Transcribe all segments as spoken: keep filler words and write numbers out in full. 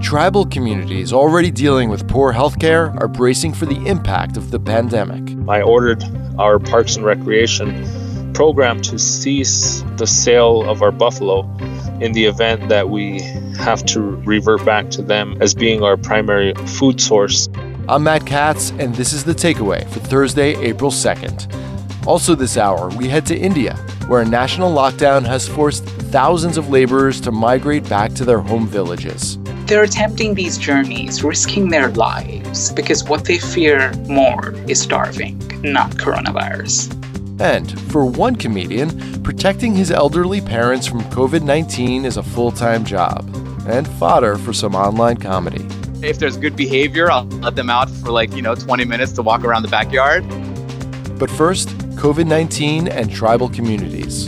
Tribal communities already dealing with poor healthcare are bracing for the impact of the pandemic. I ordered our Parks and Recreation program to cease the sale of our buffalo in the event that we have to revert back to them as being our primary food source. I'm Matt Katz, and this is The Takeaway for Thursday, April second. Also this hour, we head to India, where a national lockdown has forced thousands of laborers to migrate back to their home villages. They're attempting these journeys, risking their lives, because what they fear more is starving, not coronavirus. And for one comedian, protecting his elderly parents from covid nineteen is a full-time job, and fodder for some online comedy. If there's good behavior, I'll let them out for like, you know, twenty minutes to walk around the backyard. But first, covid nineteen and tribal communities.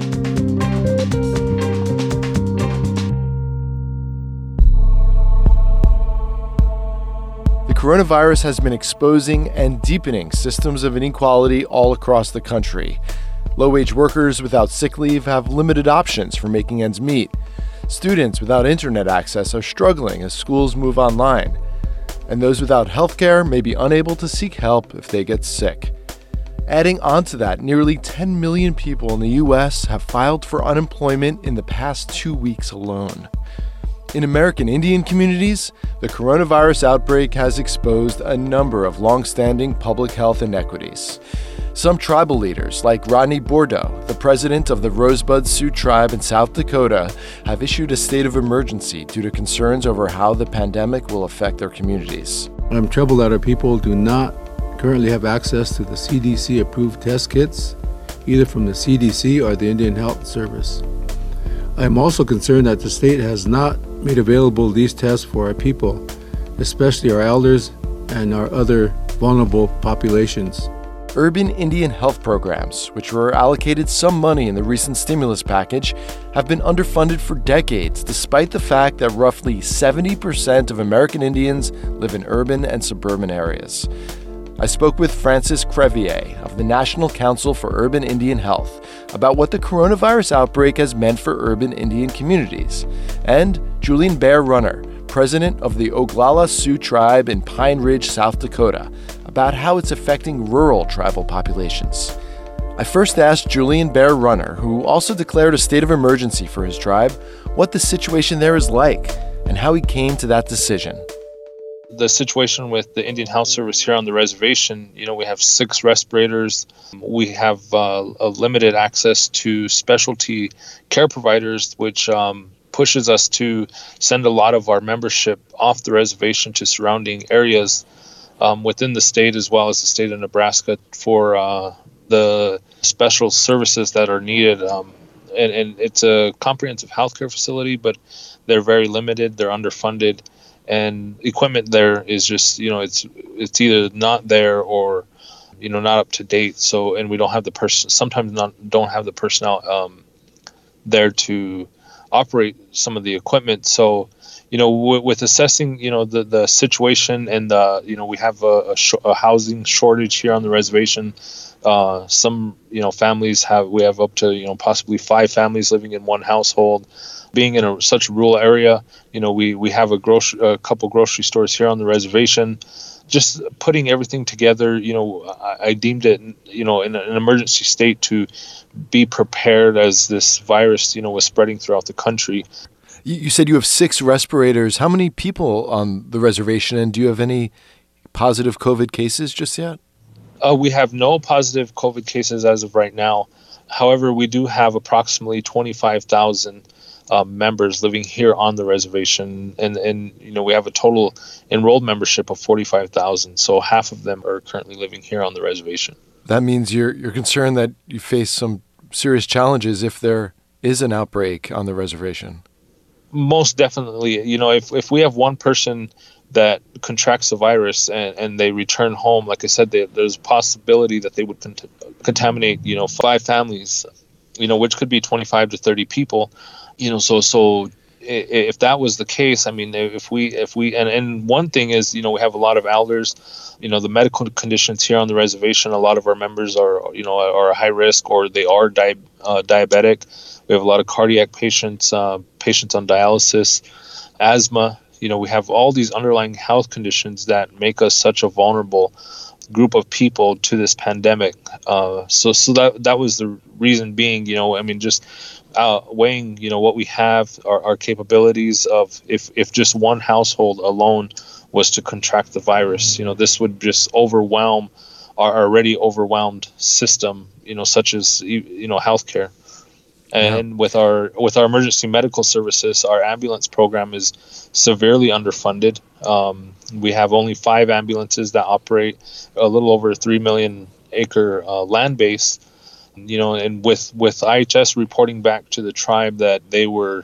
The coronavirus has been exposing and deepening systems of inequality all across the country. Low-wage workers without sick leave have limited options for making ends meet. Students without internet access are struggling as schools move online. And those without healthcare may be unable to seek help if they get sick. Adding on to that, nearly ten million people in the U S have filed for unemployment in the past two weeks alone. In American Indian communities, the coronavirus outbreak has exposed a number of long-standing public health inequities. Some tribal leaders, like Rodney Bordeaux, the president of the Rosebud Sioux Tribe in South Dakota, have issued a state of emergency due to concerns over how the pandemic will affect their communities. I'm troubled that our people do not currently have access to the C D C-approved test kits, either from the C D C or the Indian Health Service. I am also concerned that the state has not made available these tests for our people, especially our elders and our other vulnerable populations. Urban Indian health programs, which were allocated some money in the recent stimulus package, have been underfunded for decades, despite the fact that roughly seventy percent of American Indians live in urban and suburban areas. I spoke with Francis Crevier of the National Council for Urban Indian Health about what the coronavirus outbreak has meant for urban Indian communities, and Julian Bear Runner, president of the Oglala Sioux Tribe in Pine Ridge, South Dakota, about how it's affecting rural tribal populations. I first asked Julian Bear Runner, who also declared a state of emergency for his tribe, what the situation there is like and how he came to that decision. The situation with the Indian Health Service here on the reservation, you know, we have six respirators. We have uh, a limited access to specialty care providers, which um, pushes us to send a lot of our membership off the reservation to surrounding areas um, within the state as well as the state of Nebraska for uh, the special services that are needed. Um, and, and it's a comprehensive healthcare facility, but they're very limited. They're underfunded. And equipment there is just, you know, it's it's either not there or, you know, not up to date. So, and we don't have the person, sometimes not don't have the personnel um, there to operate some of the equipment. So, you know, w- with assessing, you know, the, the situation and, uh, you know, we have a, a, sh- a housing shortage here on the reservation. Uh, some, you know, families have, we have up to, you know, possibly five families living in one household. Being in a, such a rural area, you know, we, we have a, grocery, a couple grocery stores here on the reservation. Just putting everything together, you know, I, I deemed it, you know, in an emergency state to be prepared as this virus, you know, was spreading throughout the country. You, you said you have six respirators. How many people on the reservation, and do you have any positive COVID cases just yet? Uh, we have no positive COVID cases as of right now. However, we do have approximately twenty-five thousand Uh, members living here on the reservation, and and you know we have a total enrolled membership of forty-five thousand. So half of them are currently living here on the reservation. That means you're you're concerned that you face some serious challenges if there is an outbreak on the reservation. Most definitely, you know, if if we have one person that contracts the virus and, and they return home, like I said, they, there's a possibility that they would cont- contaminate, you know, five families, you know, which could be twenty-five to thirty people. You know, so so if that was the case, I mean, if we if we and, and one thing is, you know, we have a lot of elders, you know, the medical conditions here on the reservation. A lot of our members are, you know, are high risk or they are di- uh, diabetic. We have a lot of cardiac patients, uh, patients on dialysis, asthma, You know, we have all these underlying health conditions that make us such a vulnerable group of people to this pandemic. Uh, so so that that was the reason being, you know, I mean, just uh, weighing, you know, what we have, our, our capabilities of if, if just one household alone was to contract the virus, you know, this would just overwhelm our already overwhelmed system, you know, such as, you know, healthcare. And yeah. with our with our emergency medical services, our ambulance program is severely underfunded. Um, we have only five ambulances that operate a little over a three million acre uh, land base. You know, and with, with I H S reporting back to the tribe that they were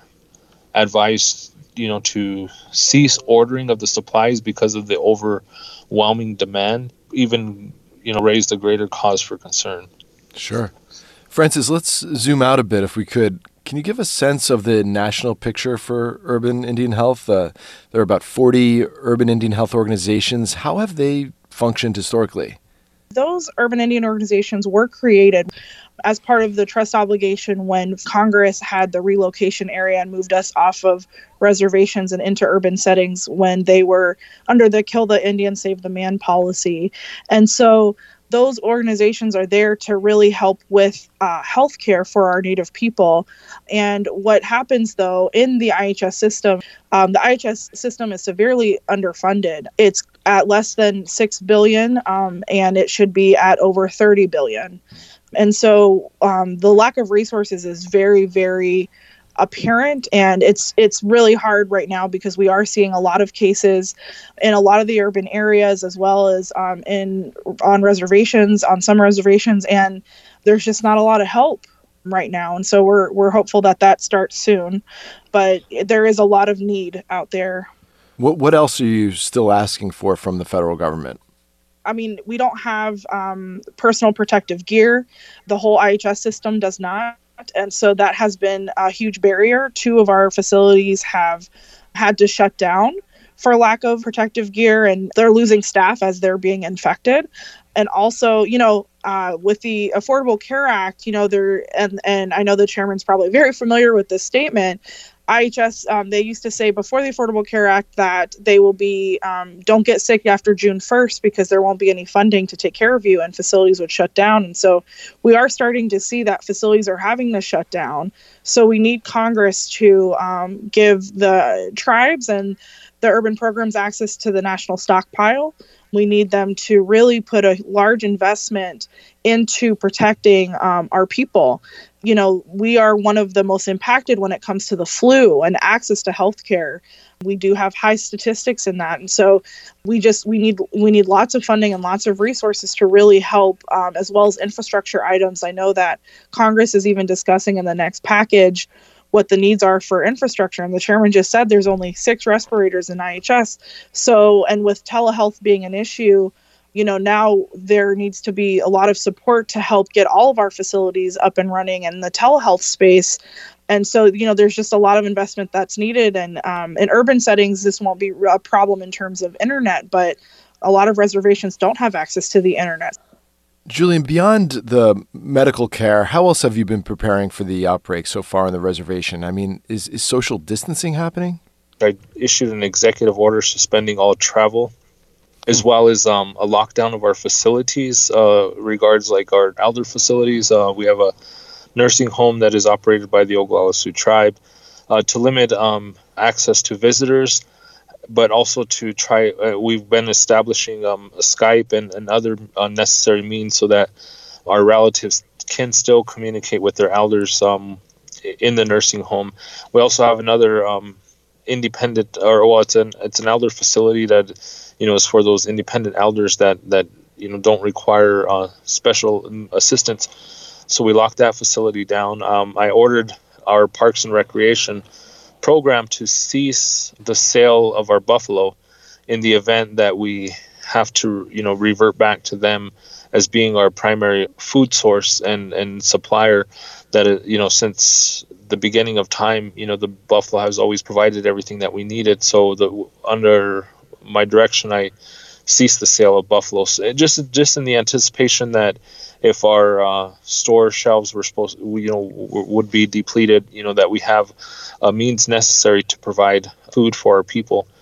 advised, you know, to cease ordering of the supplies because of the overwhelming demand, even, you know, raised a greater cause for concern. Sure. Francis, let's zoom out a bit if we could. Can you give a sense of the national picture for urban Indian health? Uh, there are about forty urban Indian health organizations. How have they functioned historically? Those urban Indian organizations were created as part of the trust obligation when Congress had the relocation area and moved us off of reservations and into urban settings when they were under the Kill the Indian, Save the Man policy. And so those organizations are there to really help with uh, healthcare for our Native people. And what happens, though, in the I H S system, um, the I H S system is severely underfunded. It's at less than six billion dollars, um, and it should be at over thirty billion dollars. And so um, the lack of resources is very, very apparent, and it's it's really hard right now because we are seeing a lot of cases in a lot of the urban areas as well as um, in on reservations, on some reservations, and there's just not a lot of help right now. And so we're we're hopeful that that starts soon, but there is a lot of need out there. What what else are you still asking for from the federal government? I mean, we don't have um, personal protective gear. The whole I H S system does not. And so that has been a huge barrier. Two of our facilities have had to shut down for lack of protective gear, and they're losing staff as they're being infected. And also, you know, uh, with the Affordable Care Act, you know, there and, and I know the chairman's probably very familiar with this statement. I H S, um, they used to say before the Affordable Care Act that they will be, um, don't get sick after June first because there won't be any funding to take care of you and facilities would shut down. And so we are starting to see that facilities are having to shut down. So we need Congress to um, give the tribes and the urban programs access to the national stockpile. We need them to really put a large investment into protecting um, our people. You know, we are one of the most impacted when it comes to the flu and access to healthcare. We do have high statistics in that. And so we just, we need, we need lots of funding and lots of resources to really help, um, as well as infrastructure items. I know that Congress is even discussing in the next package what the needs are for infrastructure. And the chairman just said there's only six respirators in I H S. So, and with telehealth being an issue, you know, now there needs to be a lot of support to help get all of our facilities up and running in the telehealth space. And so, you know, there's just a lot of investment that's needed. And um, in urban settings, this won't be a problem in terms of internet, but a lot of reservations don't have access to the internet. Julian, beyond the medical care, how else have you been preparing for the outbreak so far on the reservation? I mean, is, is social distancing happening? I issued an executive order suspending all travel, as well as um, a lockdown of our facilities, uh, regards like our elder facilities. Uh, we have a nursing home that is operated by the Oglala Sioux tribe uh, to limit um, access to visitors, but also to try, uh, we've been establishing um, Skype and, and other uh, necessary means so that our relatives can still communicate with their elders um, in the nursing home. We also have another um, independent, or well, it's an it's an elder facility that, you know, is for those independent elders that that you know don't require uh, special assistance. So we locked that facility down. Um, I ordered our Parks and Recreation program to cease the sale of our buffalo in the event that we have to, you know, revert back to them as being our primary food source and, and supplier. That, you know, since the beginning of time, you know, the buffalo has always provided everything that we needed. So the under my direction, I ceased the sale of buffaloes, just just in the anticipation that if our uh, store shelves were supposed, you know, w- would be depleted, you know, that we have a means necessary to provide food for our people.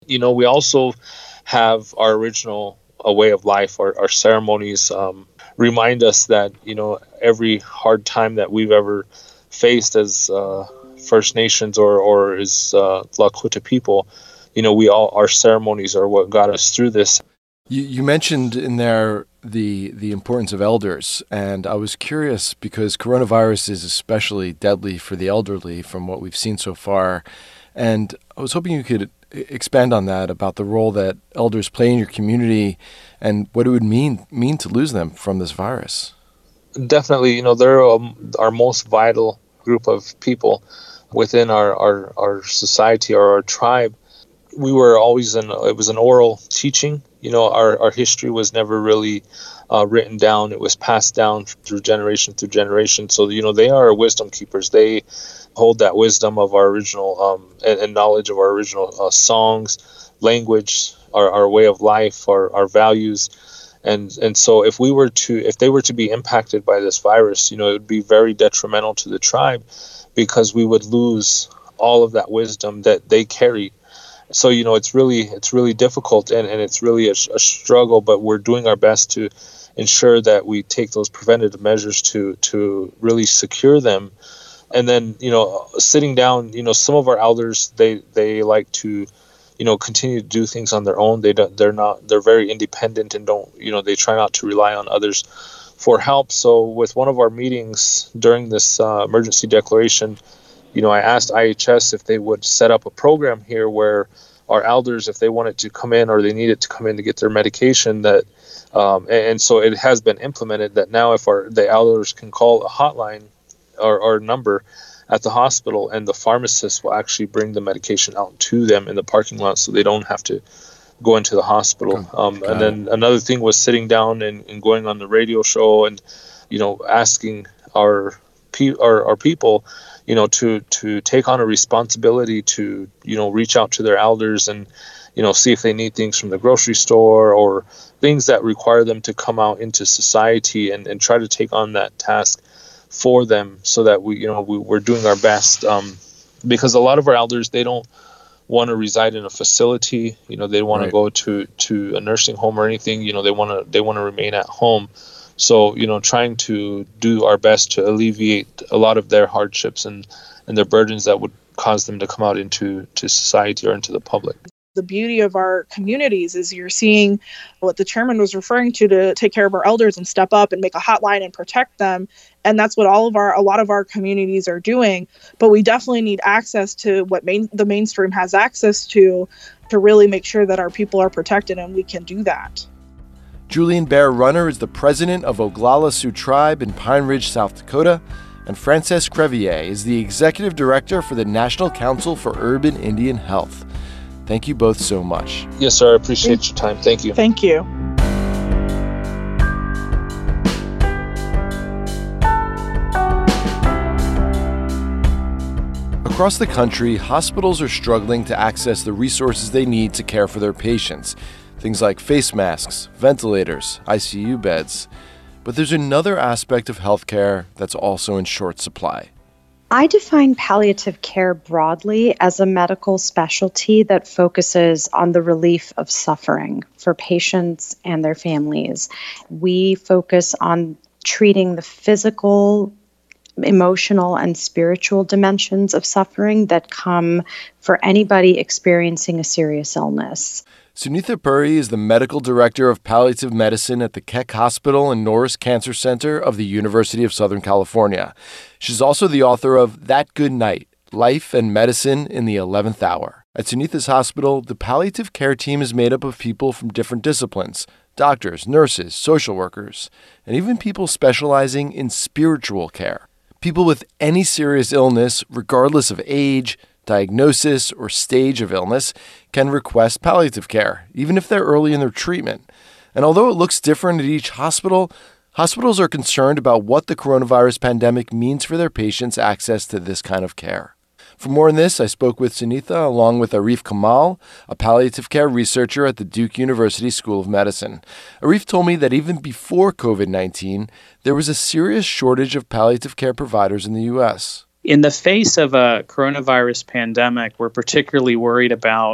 You know, we also have our original a way of life. Our, our ceremonies um, remind us that, you know, every hard time that we've ever faced as uh, First Nations or, or as uh, Lakota people, you know, we all, our ceremonies are what got us through this. You, you mentioned in there the the importance of elders, and I was curious because coronavirus is especially deadly for the elderly from what we've seen so far, and I was hoping you could expand on that, about the role that elders play in your community and what it would mean mean to lose them from this virus. Definitely, you know, they're um, our most vital group of people within our, our, our society or our tribe. We were always in, it was an oral teaching. You know, our, our history was never really uh, written down. It was passed down through generation through generation. So, you know, they are wisdom keepers. They hold that wisdom of our original um, and, and knowledge of our original uh, songs, language, our, our way of life, our, our values. And and so if we were to, if they were to be impacted by this virus, you know, it would be very detrimental to the tribe because we would lose all of that wisdom that they carry. So, you know, it's really it's really difficult and, and it's really a, a struggle, but we're doing our best to ensure that we take those preventative measures to to really secure them. And then, you know, sitting down, you know, some of our elders, they, they like to, you know, continue to do things on their own. They don't, they're not, they're very independent and don't, you know, they try not to rely on others for help. So with one of our meetings during this uh, emergency declaration, you know, I asked I H S if they would set up a program here where our elders, if they wanted to come in or they needed to come in to get their medication, that, um, and, and so it has been implemented that now if our the elders can call a hotline or, or number at the hospital, and the pharmacist will actually bring the medication out to them in the parking lot so they don't have to go into the hospital. Um, and then another thing was sitting down and, and going on the radio show and, you know, asking our, pe- our, our people, you know, to, to take on a responsibility to, you know, reach out to their elders and, you know, see if they need things from the grocery store or things that require them to come out into society and, and try to take on that task for them so that we, you know, we, we're doing our best. Um, because a lot of our elders, they don't want to reside in a facility. You know, they want right. to go to, to a nursing home or anything. You know, they want to, they want to remain at home. So, you know, trying to do our best to alleviate a lot of their hardships and, and their burdens that would cause them to come out into to society or into the public. The beauty of our communities is you're seeing what the chairman was referring to, to take care of our elders and step up and make a hotline and protect them. And that's what all of our, a lot of our communities are doing. But we definitely need access to what main, the mainstream has access to, to really make sure that our people are protected, and we can do that. Julian Bear Runner is the president of Oglala Sioux Tribe in Pine Ridge, South Dakota, and Frances Crevier is the executive director for the National Council for Urban Indian Health. Thank you both so much. Yes, sir. I appreciate your time. Thank you. Thank you. Across the country, hospitals are struggling to access the resources they need to care for their patients. Things like face masks, ventilators, I C U beds. But there's another aspect of healthcare that's also in short supply. I define palliative care broadly as a medical specialty that focuses on the relief of suffering for patients and their families. We focus on treating the physical, emotional, and spiritual dimensions of suffering that come for anybody experiencing a serious illness. Sunitha Puri is the medical director of palliative medicine at the Keck Hospital and Norris Cancer Center of the University of Southern California. She's also the author of That Good Night, Life and Medicine in the eleventh Hour. At Sunitha's hospital, the palliative care team is made up of people from different disciplines: doctors, nurses, social workers, and even people specializing in spiritual care. People with any serious illness, regardless of age, diagnosis, or stage of illness, can request palliative care, even if they're early in their treatment. And although it looks different at each hospital, hospitals are concerned about what the coronavirus pandemic means for their patients' access to this kind of care. For more on this, I spoke with Sunitha along with Arif Kamal, a palliative care researcher at the Duke University School of Medicine. Arif told me that even before covid nineteen, there was a serious shortage of palliative care providers in the U S. In the face of a coronavirus pandemic, we're particularly worried about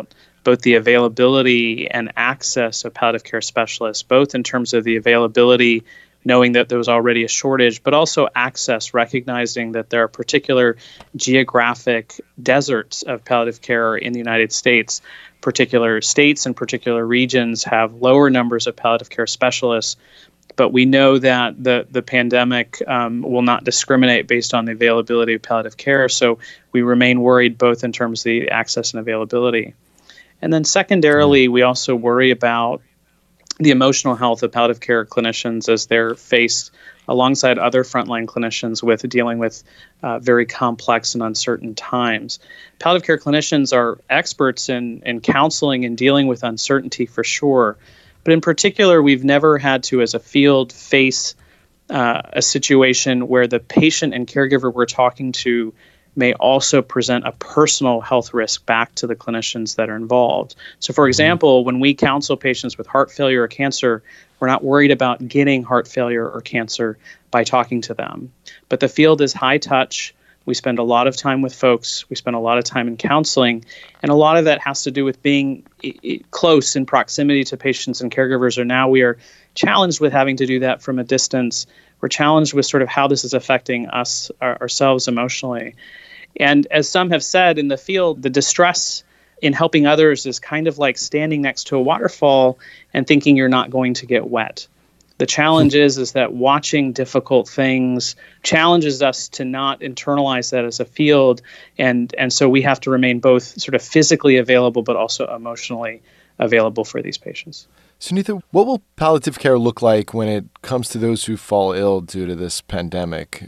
both the availability and access of palliative care specialists, both in terms of the availability, knowing that there was already a shortage, but also access, recognizing that there are particular geographic deserts of palliative care in the United States. Particular states and particular regions have lower numbers of palliative care specialists, but we know that the, the pandemic um, will not discriminate based on the availability of palliative care, so we remain worried both in terms of the access and availability. And then secondarily, we also worry about the emotional health of palliative care clinicians as they're faced alongside other frontline clinicians with dealing with uh, very complex and uncertain times. Palliative care clinicians are experts in, in counseling and dealing with uncertainty for sure, but in particular, we've never had to, as a field, face uh, a situation where the patient and caregiver we're talking to may also present a personal health risk back to the clinicians that are involved. So, for example, when we counsel patients with heart failure or cancer, we're not worried about getting heart failure or cancer by talking to them. But the field is high touch. We spend a lot of time with folks. We spend a lot of time in counseling. And a lot of that has to do with being I- I close in proximity to patients and caregivers. Or now we are challenged with having to do that from a distance. We're challenged with sort of how this is affecting us our, ourselves emotionally. And as some have said in the field, the distress in helping others is kind of like standing next to a waterfall and thinking you're not going to get wet. The challenge is, is that watching difficult things challenges us to not internalize that as a field. And, and so we have to remain both sort of physically available, but also emotionally available for these patients. Sunitha, what will palliative care look like when it comes to those who fall ill due to this pandemic?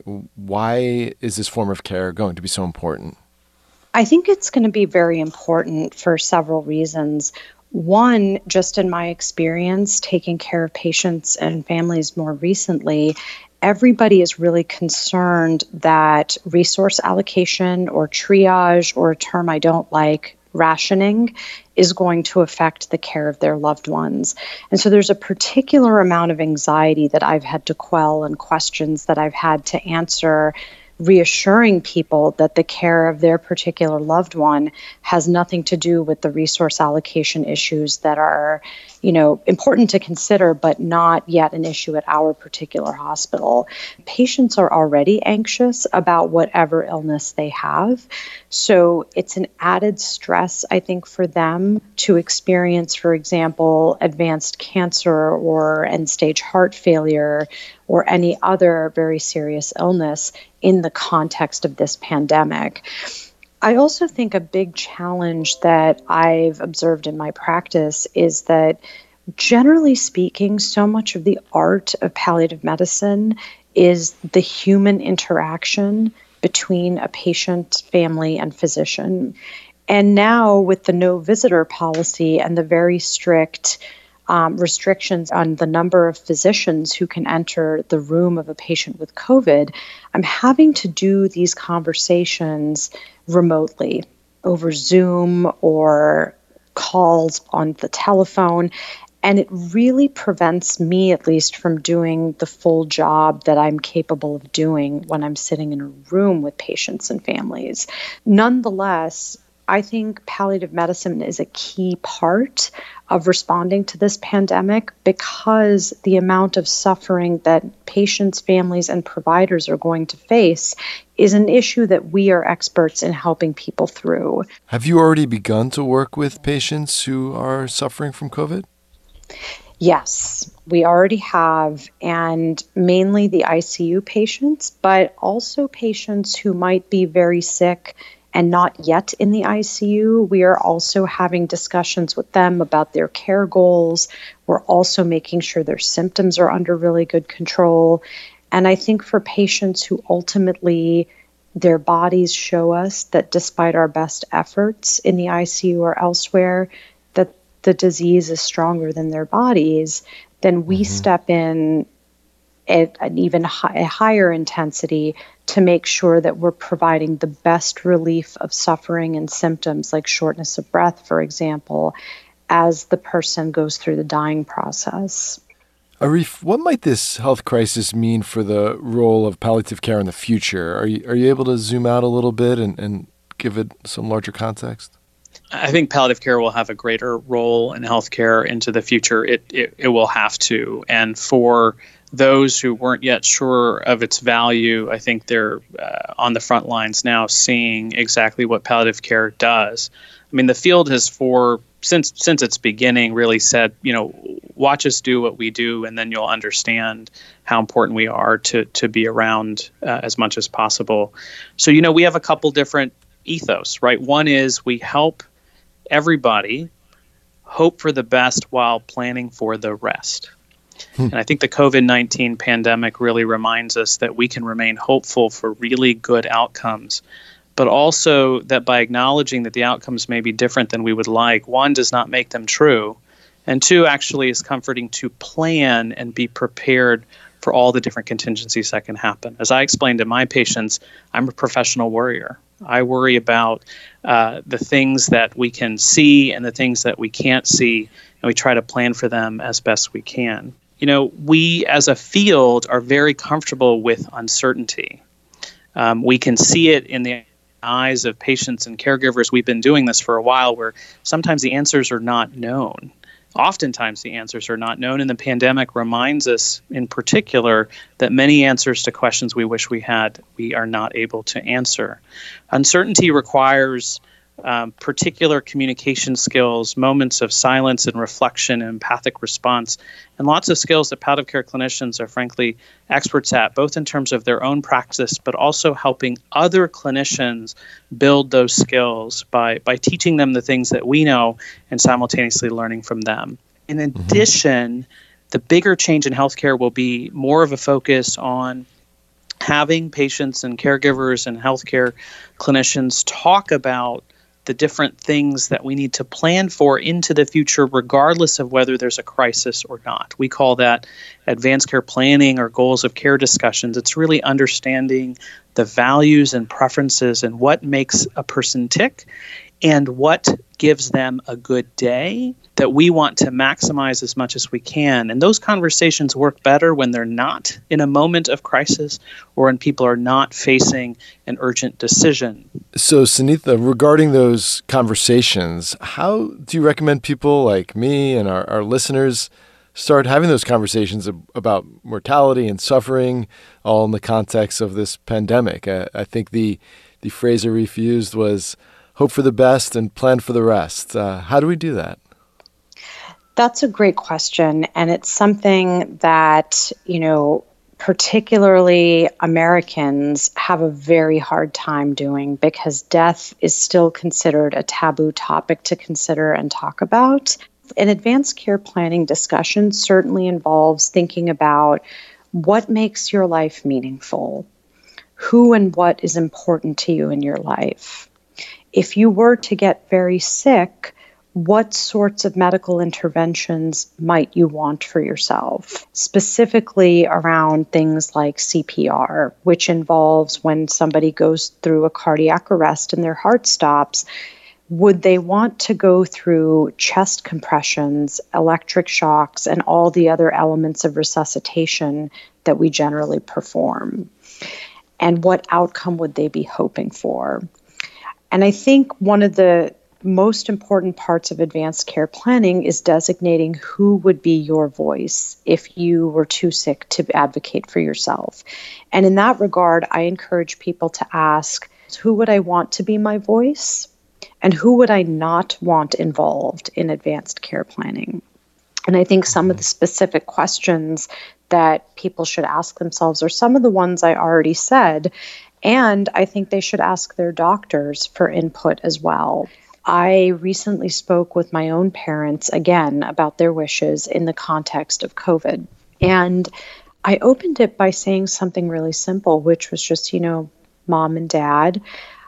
Why is this form of care going to be so important? I think it's going to be very important for several reasons. One, just in my experience taking care of patients and families more recently, everybody is really concerned that resource allocation or triage, or a term I don't like, rationing, is going to affect the care of their loved ones. And so there's a particular amount of anxiety that I've had to quell and questions that I've had to answer, reassuring people that the care of their particular loved one has nothing to do with the resource allocation issues that are, you know, important to consider, but not yet an issue at our particular hospital. Patients are already anxious about whatever illness they have. So it's an added stress, I think, for them to experience, for example, advanced cancer or end-stage heart failure or any other very serious illness in the context of this pandemic. I also think a big challenge that I've observed in my practice is that, generally speaking, so much of the art of palliative medicine is the human interaction between a patient, family, and physician. And now with the no visitor policy and the very strict Um, restrictions on the number of physicians who can enter the room of a patient with COVID, I'm having to do these conversations remotely over Zoom or calls on the telephone. And it really prevents me, at least, from doing the full job that I'm capable of doing when I'm sitting in a room with patients and families. Nonetheless, I think palliative medicine is a key part of responding to this pandemic because the amount of suffering that patients, families, and providers are going to face is an issue that we are experts in helping people through. Have you already begun to work with patients who are suffering from COVID? Yes, we already have, and mainly the I C U patients, but also patients who might be very sick and not yet in the I C U. We are also having discussions with them about their care goals. We're also making sure their symptoms are under really good control. And I think for patients who ultimately their bodies show us that despite our best efforts in the I C U or elsewhere, that the disease is stronger than their bodies, then we mm-hmm. step in at an even hi- a higher intensity to make sure that we're providing the best relief of suffering and symptoms like shortness of breath, for example, as the person goes through the dying process. Arif, what might this health crisis mean for the role of palliative care in the future? Are you, are you able to zoom out a little bit and, and give it some larger context? I think palliative care will have a greater role in healthcare into the future. It, it it will have to. And for those who weren't yet sure of its value, I think they're uh, on the front lines now seeing exactly what palliative care does. I mean, the field has for since since its beginning really said, you know, watch us do what we do, and then you'll understand how important we are to to be around uh, as much as possible. So, you know, we have a couple different ethos, right? One is we help everybody hope for the best while planning for the rest. Hmm. And I think the COVID nineteen pandemic really reminds us that we can remain hopeful for really good outcomes, but also that by acknowledging that the outcomes may be different than we would like, one, does not make them true, and two, actually is comforting to plan and be prepared for all the different contingencies that can happen. As I explained to my patients, I'm a professional worrier. I worry about uh, the things that we can see and the things that we can't see, and we try to plan for them as best we can. You know, we as a field are very comfortable with uncertainty. Um, we can see it in the eyes of patients and caregivers. We've been doing this for a while, where sometimes the answers are not known. Oftentimes the answers are not known, and the pandemic reminds us in particular that many answers to questions we wish we had, we are not able to answer. Uncertainty requires um, particular communication skills, moments of silence and reflection and empathic response, and lots of skills that palliative care clinicians are frankly experts at, both in terms of their own practice, but also helping other clinicians build those skills by, by teaching them the things that we know and simultaneously learning from them. In addition, the bigger change in healthcare will be more of a focus on having patients and caregivers and healthcare clinicians talk about the different things that we need to plan for into the future, regardless of whether there's a crisis or not. We call that advanced care planning or goals of care discussions. It's really understanding the values and preferences and what makes a person tick and what gives them a good day that we want to maximize as much as we can. And those conversations work better when they're not in a moment of crisis or when people are not facing an urgent decision. So, Sunitha, regarding those conversations, how do you recommend people like me and our, our listeners start having those conversations about mortality and suffering, all in the context of this pandemic? I, I think the, the phrase Arif used was hope for the best and plan for the rest. Uh, how do we do that? That's a great question. And it's something that, you know, particularly Americans have a very hard time doing because death is still considered a taboo topic to consider and talk about. An advanced care planning discussion certainly involves thinking about what makes your life meaningful, who and what is important to you in your life. If you were to get very sick, what sorts of medical interventions might you want for yourself? Specifically around things like C P R, which involves when somebody goes through a cardiac arrest and their heart stops, would they want to go through chest compressions, electric shocks, and all the other elements of resuscitation that we generally perform? And what outcome would they be hoping for? And I think one of the most important parts of advanced care planning is designating who would be your voice if you were too sick to advocate for yourself. And in that regard, I encourage people to ask, who would I want to be my voice? And who would I not want involved in advanced care planning? And I think some of the specific questions that people should ask themselves are some of the ones I already said. And I think they should ask their doctors for input as well. I recently spoke with my own parents again about their wishes in the context of COVID. And I opened it by saying something really simple, which was just, you know, Mom and Dad,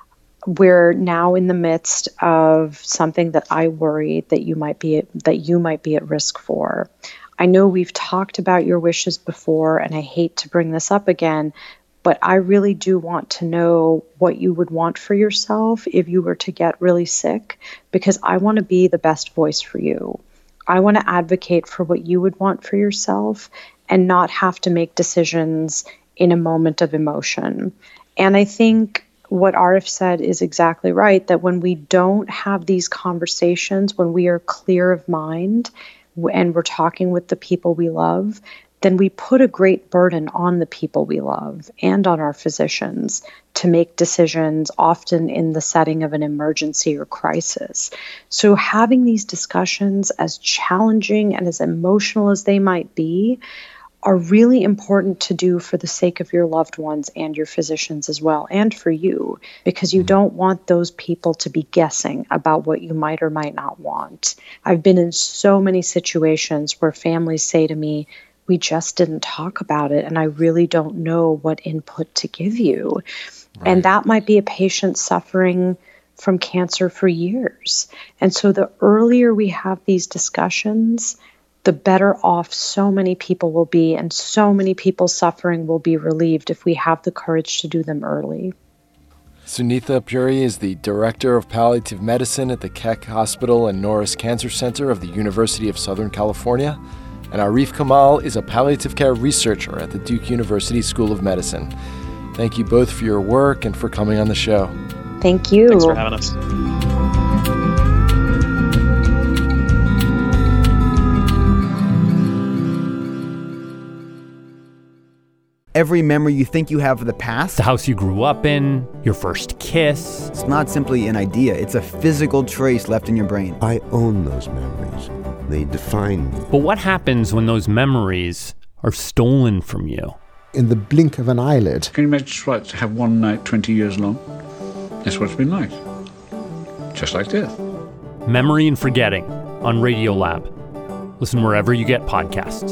we're now in the midst of something that I worry that you might be that you might be at risk for. I know we've talked about your wishes before, and I hate to bring this up again, but I really do want to know what you would want for yourself if you were to get really sick, because I want to be the best voice for you. I want to advocate for what you would want for yourself and not have to make decisions in a moment of emotion. And I think what Arif said is exactly right, that when we don't have these conversations, when we are clear of mind and we're talking with the people we love, then we put a great burden on the people we love and on our physicians to make decisions, often in the setting of an emergency or crisis. So having these discussions, as challenging and as emotional as they might be, are really important to do for the sake of your loved ones and your physicians as well, and for you, because you don't want those people to be guessing about what you might or might not want. I've been in so many situations where families say to me, we just didn't talk about it, and I really don't know what input to give you. Right. And that might be a patient suffering from cancer for years. And so the earlier we have these discussions, the better off so many people will be, and so many people's suffering will be relieved if we have the courage to do them early. Sunitha Puri is the Director of Palliative Medicine at the Keck Hospital and Norris Cancer Center of the University of Southern California. And Arif Kamal is a palliative care researcher at the Duke University School of Medicine. Thank you both for your work and for coming on the show. Thank you. Thanks for having us. Every memory you think you have of the past, the house you grew up in, your first kiss. It's not simply an idea, it's a physical trace left in your brain. I own those memories. They define me. But what happens when those memories are stolen from you? In the blink of an eyelid. Can you imagine what to have one night twenty years long? That's what it's been like. Just like death. Memory and Forgetting on Radiolab. Listen wherever you get podcasts.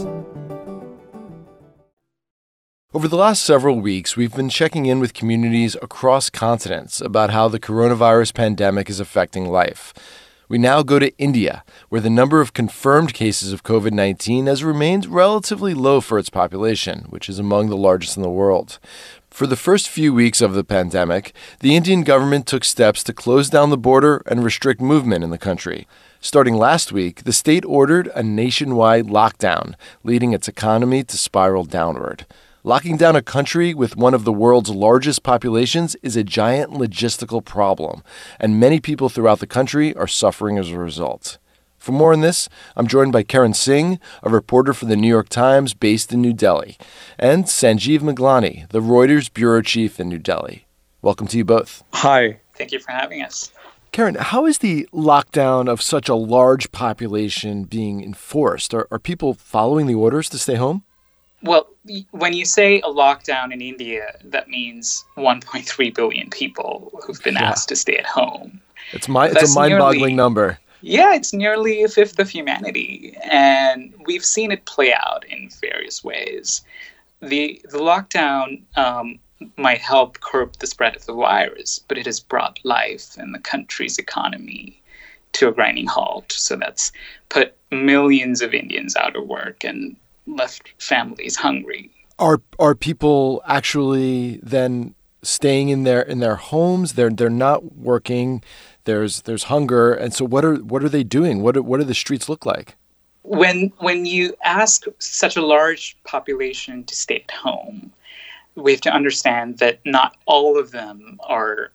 Over the last several weeks, we've been checking in with communities across continents about how the coronavirus pandemic is affecting life. We now go to India, where the number of confirmed cases of covid nineteen has remained relatively low for its population, which is among the largest in the world. For the first few weeks of the pandemic, the Indian government took steps to close down the border and restrict movement in the country. Starting last week, the state ordered a nationwide lockdown, leading its economy to spiral downward. Locking down a country with one of the world's largest populations is a giant logistical problem, and many people throughout the country are suffering as a result. For more on this, I'm joined by Karan Singh, a reporter for the New York Times based in New Delhi, and Sanjeev Miglani, the Reuters bureau chief in New Delhi. Welcome to you both. Hi. Thank you for having us. Karan, how is the lockdown of such a large population being enforced? Are, are people following the orders to stay home? Well, when you say a lockdown in India, that means one point three billion people who've been yeah. asked to stay at home. It's my, it's a mind-boggling nearly, number. Yeah, it's nearly a fifth of humanity. And we've seen it play out in various ways. The, the lockdown um, might help curb the spread of the virus, but it has brought life and the country's economy to a grinding halt. So that's put millions of Indians out of work and left families hungry. Are are people actually then staying in their in their homes? They're they're not working. There's there's hunger, and so what are what are they doing? What are, what do the streets look like? When when you ask such a large population to stay at home, we have to understand that not all of them are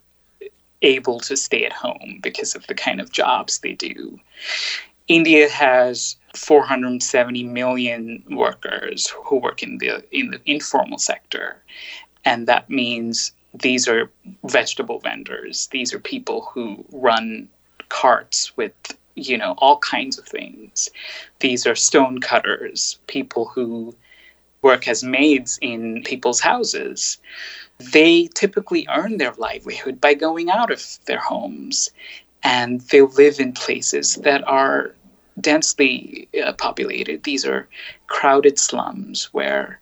able to stay at home because of the kind of jobs they do. India has four hundred seventy million workers who work in the in the informal sector, and that means these are vegetable vendors. These are people who run carts with, you know, all kinds of things. These are stone cutters, people who work as maids in people's houses. They typically earn their livelihood by going out of their homes, and they live in places that are densely uh, populated. These are crowded slums where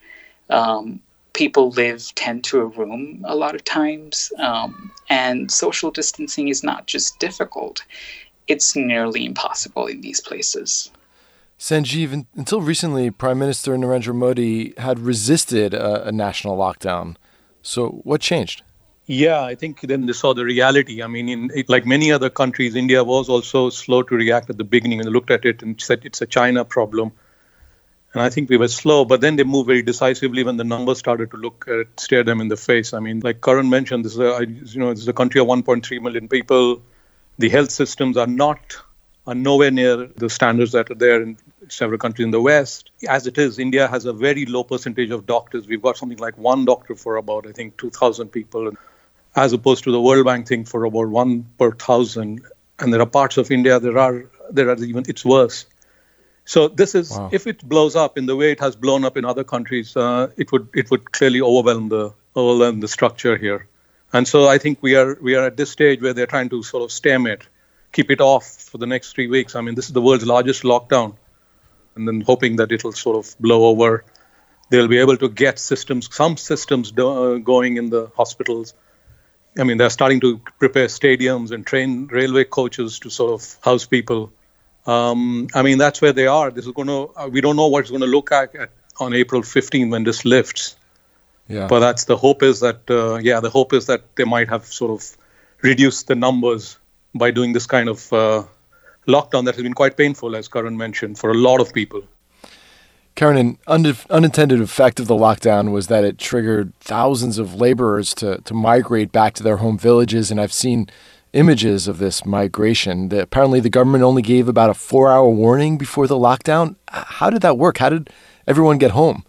um, people live ten to a room a lot of times, um, and social distancing is not just difficult, it's nearly impossible in these places. Sanjeev, until recently, Prime Minister Narendra Modi had resisted a, a national lockdown. So what changed? Yeah, I think then they saw the reality. I mean, in it, like many other countries, India was also slow to react at the beginning and looked at it and said it's a China problem. And I think we were slow, but then they moved very decisively when the numbers started to look uh, stare them in the face. I mean, like Karan mentioned, this is a, you know, this is a country of one point three million people. The health systems are not, are nowhere near the standards that are there in several countries in the West. As it is, India has a very low percentage of doctors. We've got something like one doctor for about, I think, two thousand people, as opposed to the World Bank thing for about one per thousand. And there are parts of India, there are, there are even, it's worse. So this is, wow. If it blows up in the way it has blown up in other countries, uh, it would it would clearly overwhelm the overwhelm the structure here. And so I think we are we are at this stage where they're trying to sort of stem it, keep it off for the next three weeks. I mean, this is the world's largest lockdown, and then hoping that it'll sort of blow over. They'll be able to get systems, some systems do, uh, going in the hospitals. I mean, they're starting to prepare stadiums and train railway coaches to sort of house people. Um, I mean, that's where they are. This is going to. Uh, we don't know what it's going to look like at, on April fifteenth when this lifts. Yeah. But that's the hope is that. Uh, yeah, the hope is that they might have sort of reduced the numbers by doing this kind of uh, lockdown that has been quite painful, as Karan mentioned, for a lot of people. Karan, an un- unintended effect of the lockdown was that it triggered thousands of laborers to to migrate back to their home villages, and I've seen images of this migration. The, apparently the government only gave about a four-hour warning before the lockdown. How did that work? How did everyone get home?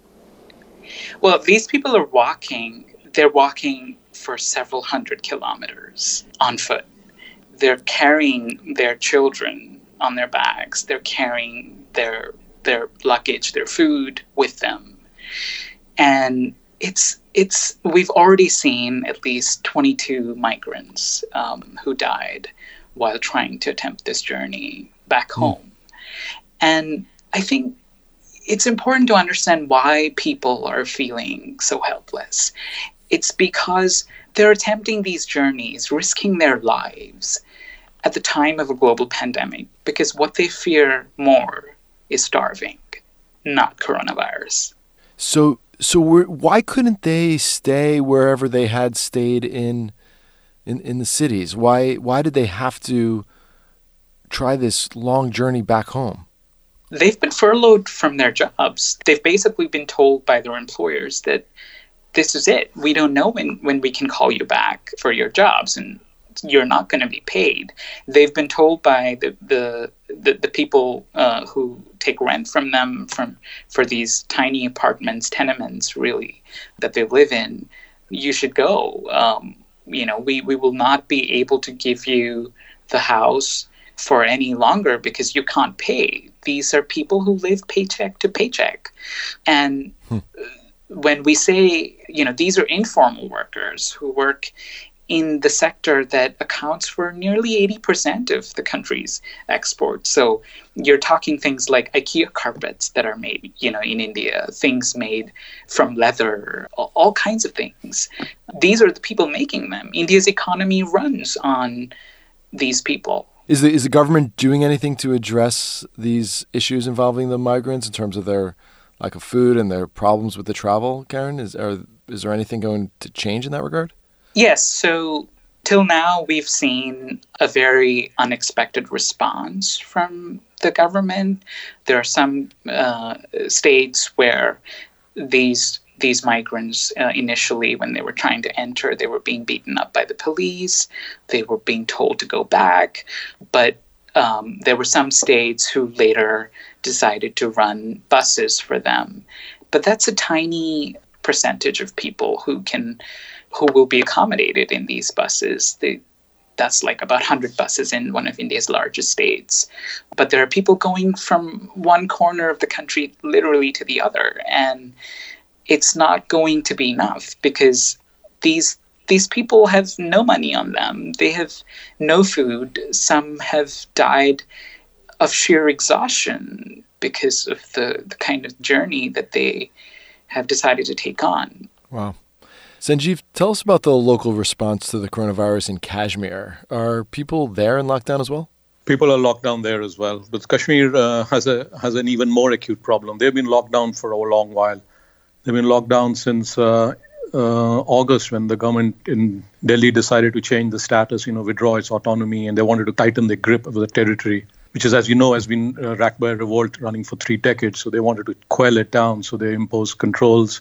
Well, these people are walking. They're walking for several hundred kilometers on foot. They're carrying their children on their backs. They're carrying their their luggage, their food with them. And it's It's we've already seen at least twenty-two migrants um, who died while trying to attempt this journey back home. Mm. And I think it's important to understand why people are feeling so helpless. It's because they're attempting these journeys, risking their lives at the time of a global pandemic, because what they fear more is starving, not coronavirus. So So we're, why couldn't they stay wherever they had stayed in, in in the cities? Why why did they have to try this long journey back home? They've been furloughed from their jobs. They've basically been told by their employers that this is it. We don't know when, when we can call you back for your jobs, and you're not going to be paid. They've been told by the the, the, the people uh, who take rent from them from for these tiny apartments, tenements, really, that they live in, you should go. Um, you know, we, we will not be able to give you the house for any longer because you can't pay. These are people who live paycheck to paycheck. And hmm. when we say, you know, these are informal workers who work in the sector that accounts for nearly eighty percent of the country's exports. So you're talking things like IKEA carpets that are made, you know, in India, things made from leather, all kinds of things. These are the people making them. India's economy runs on these people. Is the, is the government doing anything to address these issues involving the migrants in terms of their lack of food and their problems with the travel, Karan? Is, are, is there anything going to change in that regard? Yes. So till now, we've seen a very unexpected response from the government. There are some uh, states where these these migrants uh, initially, when they were trying to enter, they were being beaten up by the police. They were being told to go back. But um, there were some states who later decided to run buses for them. But that's a tiny percentage of people who can who will be accommodated in these buses. They, that's like about one hundred buses in one of India's largest states. But there are people going from one corner of the country literally to the other. And it's not going to be enough because these these people have no money on them. They have no food. Some have died of sheer exhaustion because of the, the kind of journey that they have decided to take on. Wow. Sanjeev, tell us about the local response to the coronavirus in Kashmir. Are people there in lockdown as well? People are locked down there as well. But Kashmir uh, has a has an even more acute problem. They've been locked down for a long while. They've been locked down since uh, uh, August when the government in Delhi decided to change the status, you know, withdraw its autonomy, and they wanted to tighten their grip of the territory, which is, as you know, has been uh, racked by a revolt running for three decades. So they wanted to quell it down. So they imposed controls.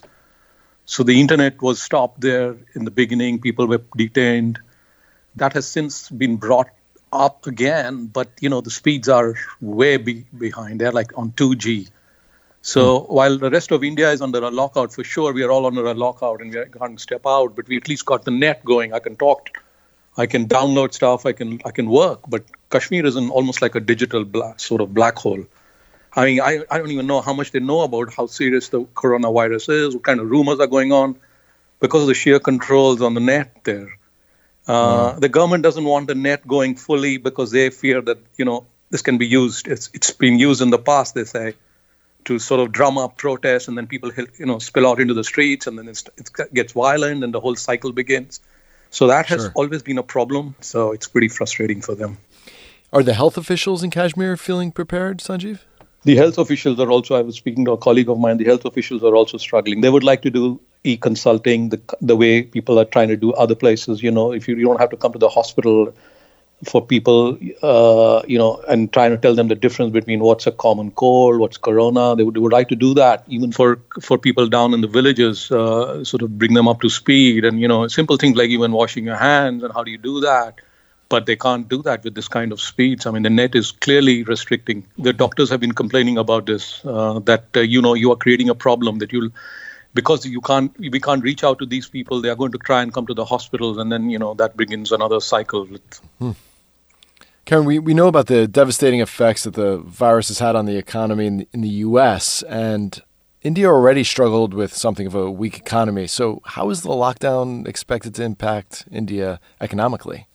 So the internet was stopped there in the beginning. People were detained. That has since been brought up again, but you know the speeds are way be- behind. They're like on two G. So mm. while the rest of India is under a lockout, for sure, we are all under a lockout and we can't step out. But we at least got the net going. I can talk, I can download stuff, I can I can work. But Kashmir is in almost like a digital black, sort of black hole. I mean, I, I don't even know how much they know about how serious the coronavirus is, what kind of rumors are going on, because of the sheer controls on the net there. Uh, mm. The government doesn't want the net going fully because they fear that, you know, this can be used. It's it's been used in the past, they say, to sort of drum up protests, and then people, you know, spill out into the streets, and then it's, it gets violent, and the whole cycle begins. So that has sure. always been a problem. So it's pretty frustrating for them. Are the health officials in Kashmir feeling prepared, Sanjeev? The health officials are also, I was speaking to a colleague of mine, the health officials are also struggling. They would like to do e-consulting the the way people are trying to do other places. You know, if you, you don't have to come to the hospital for people, uh, you know, and trying to tell them the difference between what's a common cold, what's corona. They would, they would like to do that even for, for people down in the villages, uh, sort of bring them up to speed. And, you know, simple things like even washing your hands and how do you do that? But they can't do that with this kind of speeds. I mean, the net is clearly restricting. The doctors have been complaining about this, uh, that, uh, you know, you are creating a problem that you'll, because you can't, we can't reach out to these people. They are going to try and come to the hospitals. And then, you know, that begins another cycle. With... Hmm. Karen, we, we know about the devastating effects that the virus has had on the economy in the, in the U S, and India already struggled with something of a weak economy. So how is the lockdown expected to impact India economically?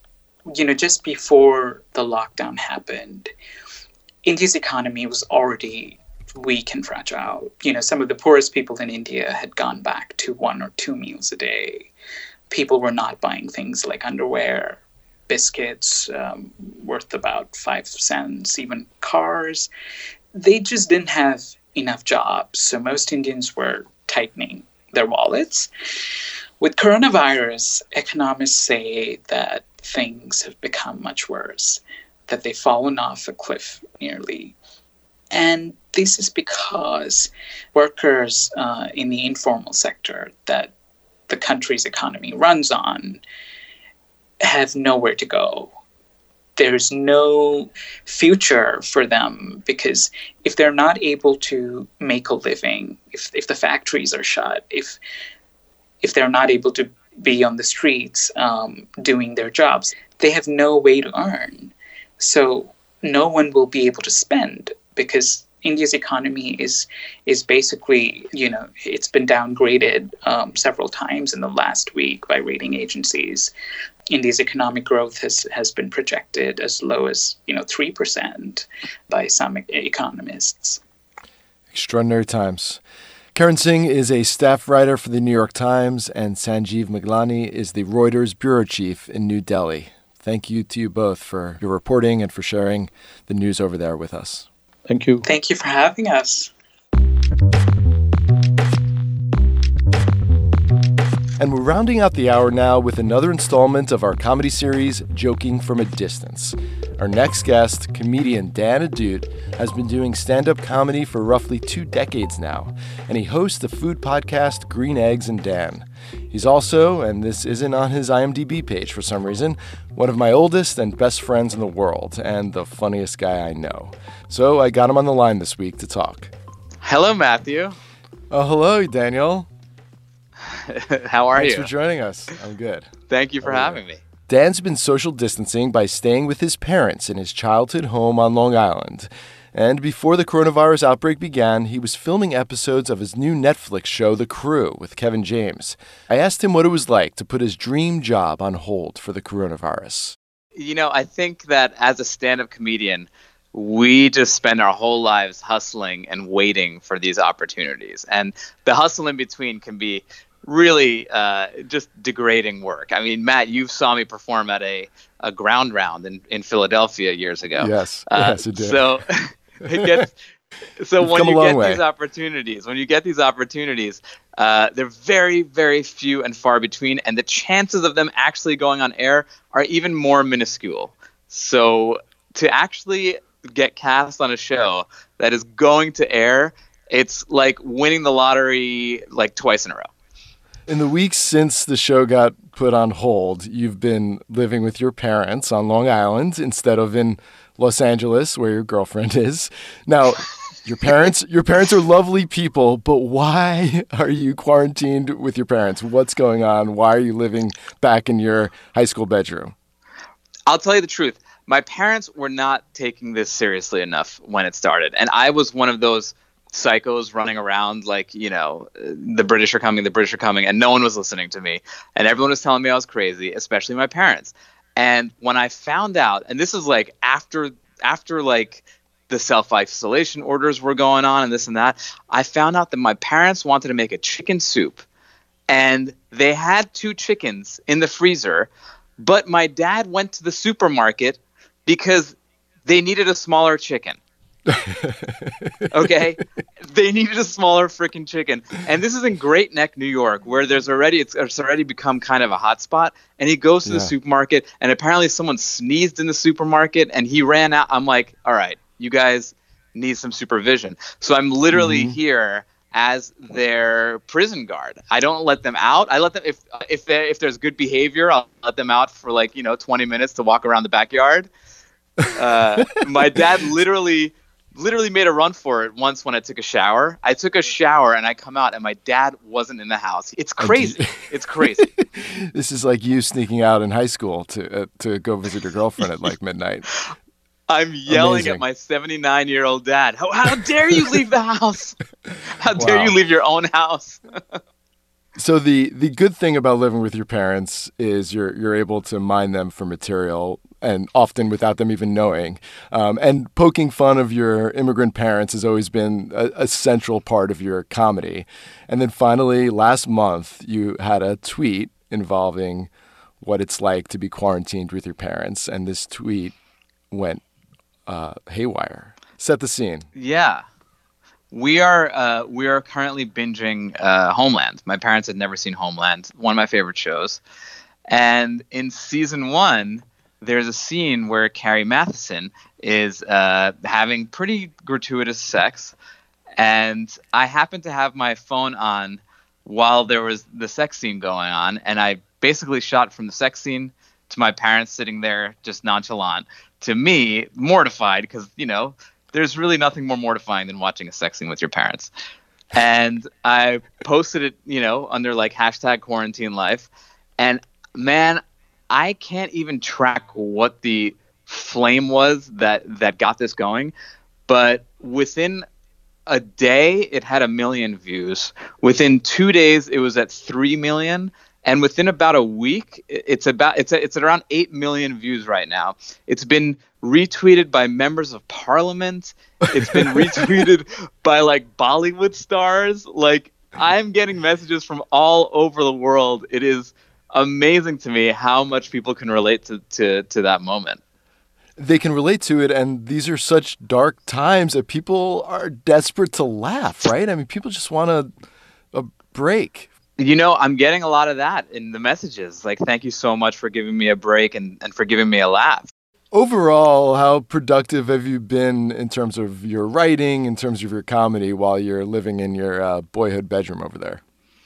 You know, just before the lockdown happened, India's economy was already weak and fragile. You know, some of the poorest people in India had gone back to one or two meals a day. People were not buying things like underwear, biscuits um, worth about five cents, even cars. They just didn't have enough jobs. So most Indians were tightening their wallets. With coronavirus, economists say that things have become much worse, that they've fallen off a cliff nearly. And this is because workers uh, in the informal sector that the country's economy runs on have nowhere to go. There's no future for them because if they're not able to make a living, if if the factories are shut, if if they're not able to be on the streets um, doing their jobs, they have no way to earn. So no one will be able to spend because India's economy is is basically, you know, it's been downgraded um, several times in the last week by rating agencies. India's economic growth has, has been projected as low as, you know, three percent by some economists. Extraordinary times. Karan Singh is a staff writer for the New York Times, and Sanjeev Miglani is the Reuters bureau chief in New Delhi. Thank you to you both for your reporting and for sharing the news over there with us. Thank you. Thank you for having us. And we're rounding out the hour now with another installment of our comedy series, Joking from a Distance. Our next guest, comedian Dan Ahdoot, has been doing stand-up comedy for roughly two decades now, and he hosts the food podcast Green Eggs and Dan. He's also, and this isn't on his I M D B page for some reason, one of my oldest and best friends in the world, and the funniest guy I know. So I got him on the line this week to talk. Hello, Matthew. Oh, hello, Daniel. How are Thanks you? Thanks for joining us. I'm good. Thank you for oh, having yeah. me. Dan's been social distancing by staying with his parents in his childhood home on Long Island. And before the coronavirus outbreak began, he was filming episodes of his new Netflix show, The Crew, with Kevin James. I asked him what it was like to put his dream job on hold for the coronavirus. You know, I think that as a stand-up comedian, we just spend our whole lives hustling and waiting for these opportunities. And the hustle in between can be really uh, just degrading work. I mean, Matt, you saw me perform at a, a ground round in, in Philadelphia years ago. Yes, uh, yes, it did. So, it gets, so when you get way. these opportunities, when you get these opportunities, uh, they're very, very few and far between, and the chances of them actually going on air are even more minuscule. So to actually get cast on a show that is going to air, it's like winning the lottery like twice in a row. In the weeks since the show got put on hold, you've been living with your parents on Long Island instead of in Los Angeles, where your girlfriend is. Now, your parents your parents are lovely people, but why are you quarantined with your parents? What's going on? Why are you living back in your high school bedroom? I'll tell you the truth. My parents were not taking this seriously enough when it started. And I was one of those psychos running around like, you know, the British are coming, the British are coming, and no one was listening to me. And everyone was telling me I was crazy, especially my parents. And when I found out, and this is like after after like the self-isolation orders were going on and this and that, I found out that my parents wanted to make a chicken soup. And they had two chickens in the freezer, but my dad went to the supermarket because they needed a smaller chicken. Okay, they needed a smaller freaking chicken, and this is in Great Neck, New York, where there's already it's, it's already become kind of a hot spot. And he goes to yeah. the supermarket, and apparently someone sneezed in the supermarket, and he ran out. I'm like, all right, you guys need some supervision. So I'm literally mm-hmm. here as their prison guard. I don't let them out. I let them if if they, if there's good behavior, I'll let them out for like you know twenty minutes to walk around the backyard. Uh, my dad literally. literally made a run for it once when I took a shower. I took a shower and I come out and my dad wasn't in the house. It's crazy. It's crazy. This is like you sneaking out in high school to uh, to go visit your girlfriend at like midnight. I'm yelling Amazing. At my seventy-nine-year-old dad. How, how dare you leave the house? How dare wow. you leave your own house? So the the good thing about living with your parents is you're you're able to mine them for material, and often without them even knowing. Um, and poking fun of your immigrant parents has always been a, a central part of your comedy. And then finally, last month, you had a tweet involving what it's like to be quarantined with your parents, and this tweet went uh, haywire. Set the scene. Yeah. We are uh, we are currently binging uh, Homeland. My parents had never seen Homeland, one of my favorite shows. And in season one, there's a scene where Carrie Mathison is uh, having pretty gratuitous sex. And I happened to have my phone on while there was the sex scene going on. And I basically shot from the sex scene to my parents sitting there just nonchalant, to me, mortified because, you know, there's really nothing more mortifying than watching a sex scene with your parents. And I posted it, you know, under like hashtag quarantine life. And man, I can't even track what the flame was that, that got this going. But within a day, it had a million views. Within two days, it was at three million. And within about a week, it's about it's it's at around eight million views right now. It's been retweeted by members of parliament. It's been retweeted by like Bollywood stars. Like I'm getting messages from all over the world. It is amazing to me how much people can relate to, to, to that moment. They can relate to it, and these are such dark times that people are desperate to laugh, right? I mean, people just want a, a break. You know, I'm getting a lot of that in the messages. Like, thank you so much for giving me a break and, and for giving me a laugh. Overall, how productive have you been in terms of your writing, in terms of your comedy while you're living in your uh, boyhood bedroom over there?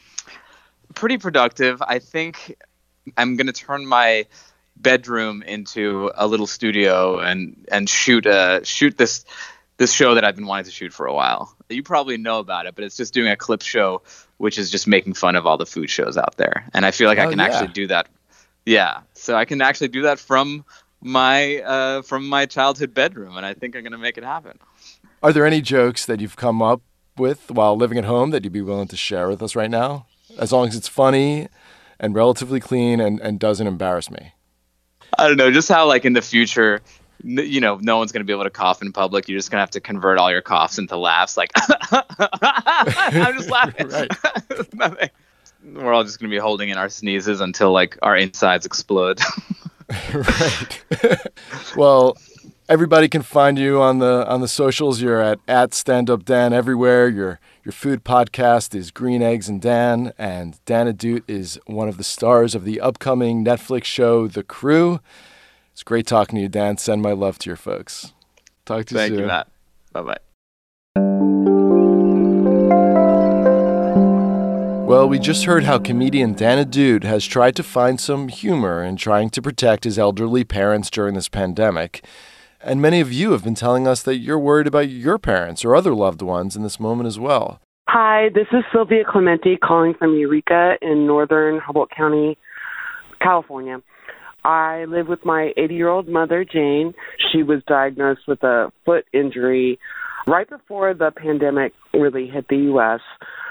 Pretty productive. I think I'm going to turn my bedroom into a little studio and, and shoot uh, shoot this this show that I've been wanting to shoot for a while. You probably know about it, but it's just doing a clip show, which is just making fun of all the food shows out there. And I feel like oh, I can yeah. actually do that. Yeah. So I can actually do that from my uh, from my childhood bedroom, and I think I'm going to make it happen. Are there any jokes that you've come up with while living at home that you'd be willing to share with us right now? As long as it's funny and relatively clean and, and doesn't embarrass me. I don't know, just how like in the future, you know, no one's going to be able to cough in public. You're just going to have to convert all your coughs into laughs. Like, I'm just laughing. Nothing. We're all just going to be holding in our sneezes until like our insides explode. Right. Well, everybody can find you on the on the socials. You're at, at Stand Up Dan everywhere. Your your food podcast is Green Eggs and Dan, and Dan Ahdoot is one of the stars of the upcoming Netflix show The Crew. It's great talking to you, Dan. Send my love to your folks. Talk to you Thank soon. you, Matt. Bye-bye. Well, we just heard how comedian Dana Dude has tried to find some humor in trying to protect his elderly parents during this pandemic. And many of you have been telling us that you're worried about your parents or other loved ones in this moment as well. Hi, this is Sylvia Clementi calling from Eureka in northern Humboldt County, California. I live with my eighty-year-old mother, Jane. She was diagnosed with a foot injury right before the pandemic really hit the U S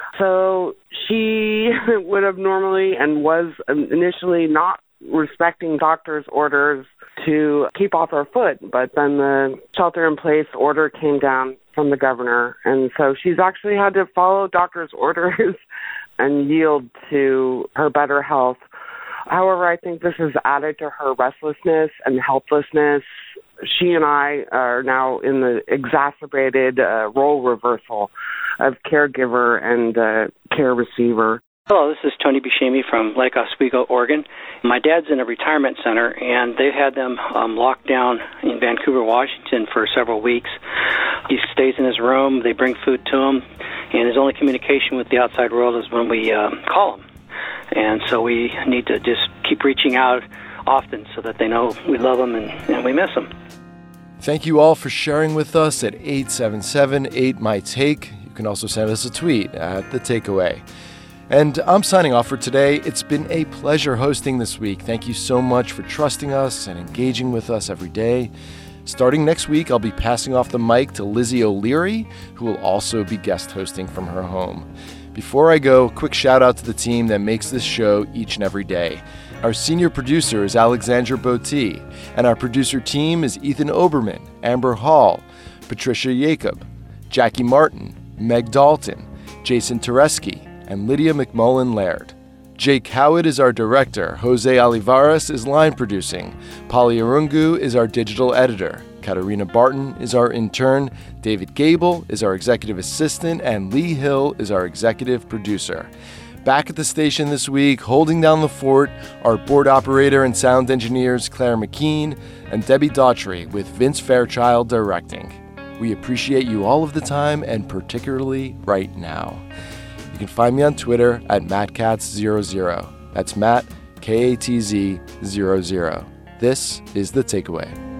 So she would have normally and was initially not respecting doctor's orders to keep off her foot, but then the shelter-in-place order came down from the governor, and so she's actually had to follow doctor's orders and yield to her better health. However, I think this has added to her restlessness and helplessness. She and I are now in the exacerbated uh, role reversal of caregiver and uh, care receiver. Hello, this is Tony Buscemi from Lake Oswego, Oregon. My dad's in a retirement center, and they've had them um, locked down in Vancouver, Washington for several weeks. He stays in his room, they bring food to him, and his only communication with the outside world is when we uh, call him. And so we need to just keep reaching out often so that they know we love them and, and we miss them. Thank you all for sharing with us at eight seven seven eight M Y Take. You can also send us a tweet at The Takeaway. And I'm signing off for today. It's been a pleasure hosting this week. Thank you so much for trusting us and engaging with us every day. Starting next week, I'll be passing off the mic to Lizzie O'Leary, who will also be guest hosting from her home. Before I go, quick shout out to the team that makes this show each and every day. Our senior producer is Alexandra Botti, and our producer team is Ethan Oberman, Amber Hall, Patricia Jacob, Jackie Martin, Meg Dalton, Jason Tereski, and Lydia McMullen Laird. Jake Howitt is our director, Jose Olivares is line producing, Polly Arungu is our digital editor, Katarina Barton is our intern, David Gable is our executive assistant, and Lee Hill is our executive producer. Back at the station this week, holding down the fort, our board operator and sound engineers Claire McKean and Debbie Daughtry with Vince Fairchild directing. We appreciate you all of the time, and particularly right now. You can find me on Twitter at Matt Katz zero zero. That's Matt, K A T Z zero zero. This is The Takeaway.